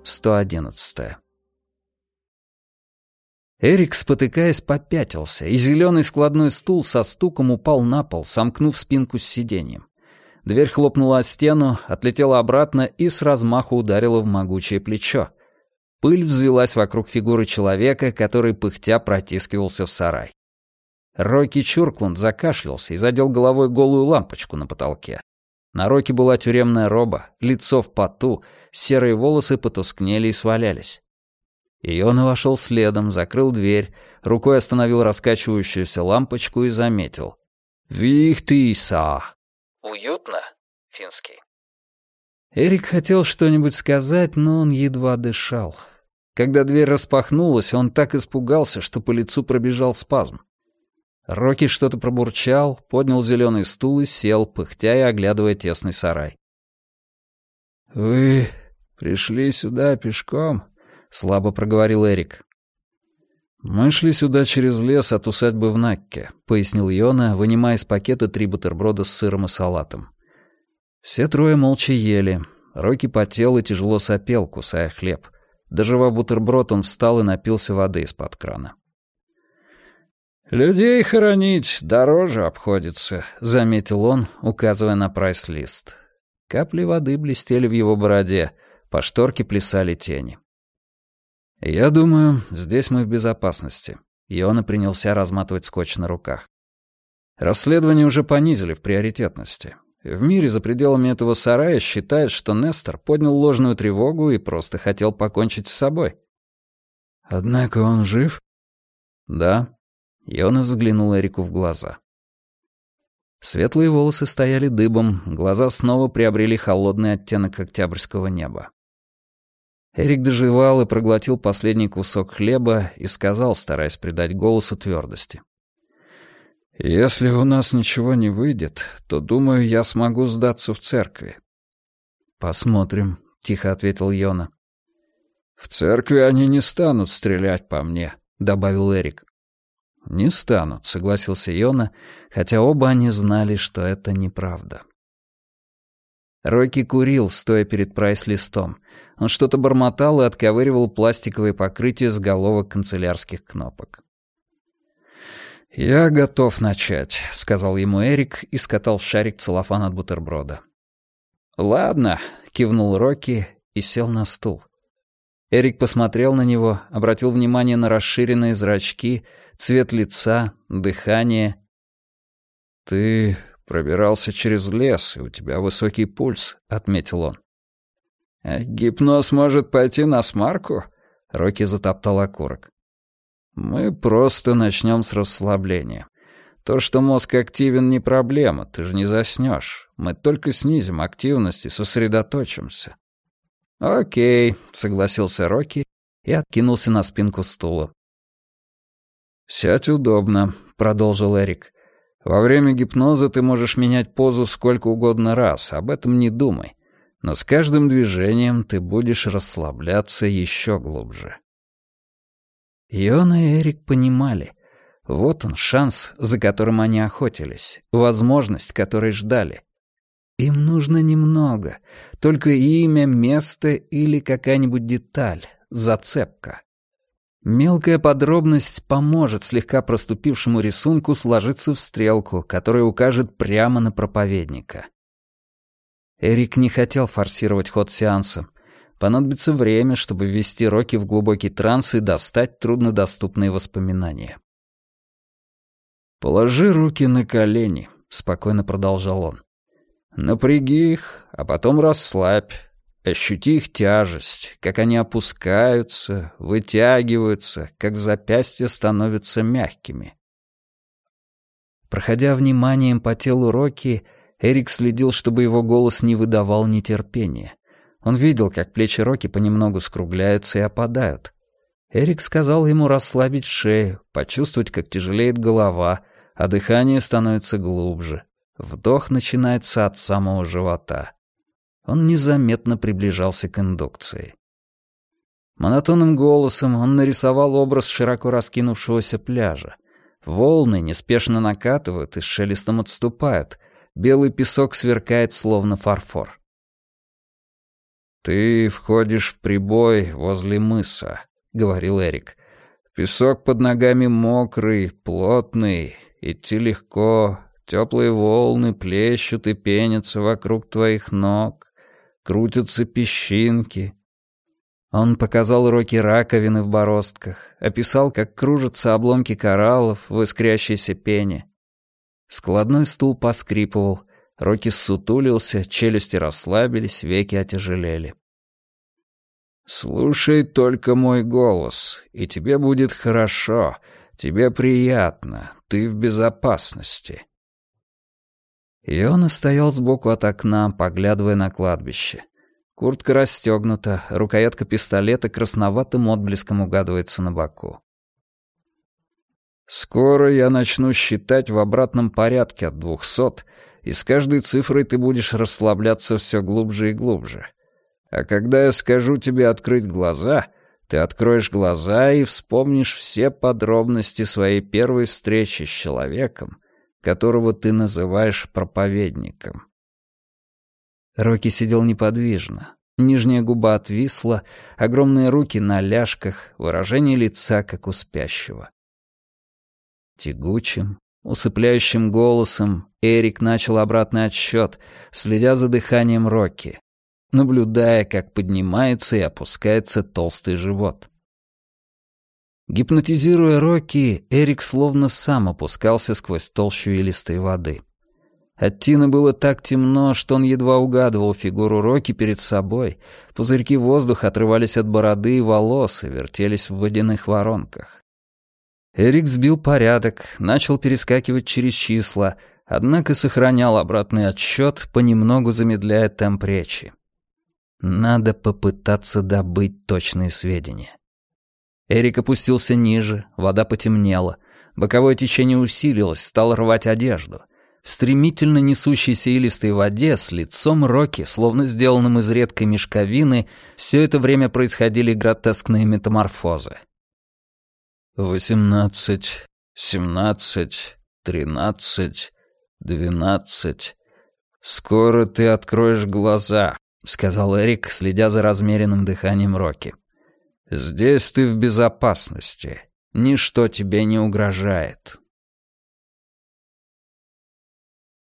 111. Эрик, спотыкаясь, попятился, и зеленый складной стул со стуком упал на пол, сомкнув спинку с сиденьем. Дверь хлопнула о стену, отлетела обратно и с размаху ударила в могучее плечо. Пыль взвилась вокруг фигуры человека, который пыхтя протискивался в сарай. Рокки Чурклунд закашлялся и задел головой голую лампочку на потолке. На Рокки была тюремная роба, лицо в поту, серые волосы потускнели и свалялись. Йона вошел следом, закрыл дверь, рукой остановил раскачивающуюся лампочку и заметил. «Вихтиса!» «Уютно?» — финский. Эрик хотел что-нибудь сказать, но он едва дышал. Когда дверь распахнулась, он так испугался, что по лицу пробежал спазм. Рокки что-то пробурчал, поднял зеленый стул и сел, пыхтя и оглядывая тесный сарай. «Вы пришли сюда пешком?» — слабо проговорил Эрик. «Мы шли сюда через лес от усадьбы в Накке», — пояснил Йона, вынимая из пакета 3 бутерброда с сыром и салатом. Все трое молча ели. Рокки потел и тяжело сопел, кусая хлеб. Дожевав бутерброд, он встал и напился воды из-под крана. «Людей хоронить дороже обходится», — заметил он, указывая на прайс-лист. Капли воды блестели в его бороде, по шторке плясали тени. «Я думаю, здесь мы в безопасности». Йона принялся разматывать скотч на руках. Расследование уже понизили в приоритетности. В мире за пределами этого сарая считают, что Нестор поднял ложную тревогу и просто хотел покончить с собой. «Однако он жив?» «Да». Йона взглянул Эрику в глаза. Светлые волосы стояли дыбом, глаза снова приобрели холодный оттенок октябрьского неба. Эрик дожевал и проглотил последний кусок хлеба и сказал, стараясь придать голосу твердости. «Если у нас ничего не выйдет, то, думаю, я смогу сдаться в церкви». «Посмотрим», — тихо ответил Йона. «В церкви они не станут стрелять по мне», — добавил Эрик. «Не станут», — согласился Йона, хотя оба они знали, что это неправда. Рокки курил, стоя перед прайс-листом. Он что-то бормотал и отковыривал пластиковые покрытия с головок канцелярских кнопок. «Я готов начать», — сказал ему Эрик и скатал в шарик целлофан от бутерброда. «Ладно», — кивнул Рокки и сел на стул. Эрик посмотрел на него, обратил внимание на расширенные зрачки, цвет лица, дыхание. «Ты пробирался через лес, и у тебя высокий пульс», — отметил он. «Гипноз может пойти насмарку?» — Рокки затоптал окурок. «Мы просто начнем с расслабления. То, что мозг активен, не проблема, ты же не заснешь. Мы только снизим активность и сосредоточимся». «Окей», — согласился Рокки и откинулся на спинку стула. «Сядь удобно», — продолжил Эрик. «Во время гипноза ты можешь менять позу сколько угодно раз, об этом не думай. Но с каждым движением ты будешь расслабляться еще глубже». Йона и Эрик понимали. Вот он, шанс, за которым они охотились, возможность, которой ждали. Им нужно немного, только имя, место или какая-нибудь деталь, зацепка. Мелкая подробность поможет слегка проступившему рисунку сложиться в стрелку, которая укажет прямо на проповедника. Эрик не хотел форсировать ход сеанса. Понадобится время, чтобы ввести Рокки в глубокий транс и достать труднодоступные воспоминания. «Положи руки на колени», — спокойно продолжал он. «Напряги их, а потом расслабь. Ощути их тяжесть, как они опускаются, вытягиваются, как запястья становятся мягкими». Проходя вниманием по телу Рокки, Эрик следил, чтобы его голос не выдавал нетерпения. Он видел, как плечи Рокки понемногу скругляются и опадают. Эрик сказал ему расслабить шею, почувствовать, как тяжелеет голова, а дыхание становится глубже. Вдох начинается от самого живота. Он незаметно приближался к индукции. Монотонным голосом он нарисовал образ широко раскинувшегося пляжа. Волны неспешно накатывают и с шелестом отступают. Белый песок сверкает, словно фарфор. «Ты входишь в прибой возле мыса», — говорил Эрик. «Песок под ногами мокрый, плотный, идти легко, теплые волны плещут и пенятся вокруг твоих ног, крутятся песчинки». Он показал Рокки раковины в бороздках, описал, как кружатся обломки кораллов в искрящейся пене. Складной стул поскрипывал, Рокки ссутулился, челюсти расслабились, веки отяжелели. «Слушай только мой голос, и тебе будет хорошо, тебе приятно, ты в безопасности». Йона стоял сбоку от окна, поглядывая на кладбище. Куртка расстегнута, рукоятка пистолета красноватым отблеском угадывается на боку. «Скоро я начну считать в обратном порядке от 200, и с каждой цифрой ты будешь расслабляться все глубже и глубже. А когда я скажу тебе открыть глаза, ты откроешь глаза и вспомнишь все подробности своей первой встречи с человеком, которого ты называешь проповедником». Рокки сидел неподвижно. Нижняя губа отвисла, огромные руки на ляжках, выражение лица, как у спящего. Тягучим, усыпляющим голосом Эрик начал обратный отсчет, следя за дыханием Рокки, наблюдая, как поднимается и опускается толстый живот. Гипнотизируя Рокки, Эрик словно сам опускался сквозь толщу илистой воды. От тины было так темно, что он едва угадывал фигуру Рокки перед собой. Пузырьки воздуха отрывались от бороды и волос и вертелись в водяных воронках. Эрик сбил порядок, начал перескакивать через числа, однако сохранял обратный отсчет, понемногу замедляя темп речи. Надо попытаться добыть точные сведения. Эрик опустился ниже, вода потемнела, боковое течение усилилось, стало рвать одежду. В стремительно несущейся илистой воде с лицом Рокки, словно сделанным из редкой мешковины, все это время происходили гротескные метаморфозы. 18, 17, 13, 12. «Скоро ты откроешь глаза», — сказал Эрик, следя за размеренным дыханием Рокки. «Здесь ты в безопасности. Ничто тебе не угрожает.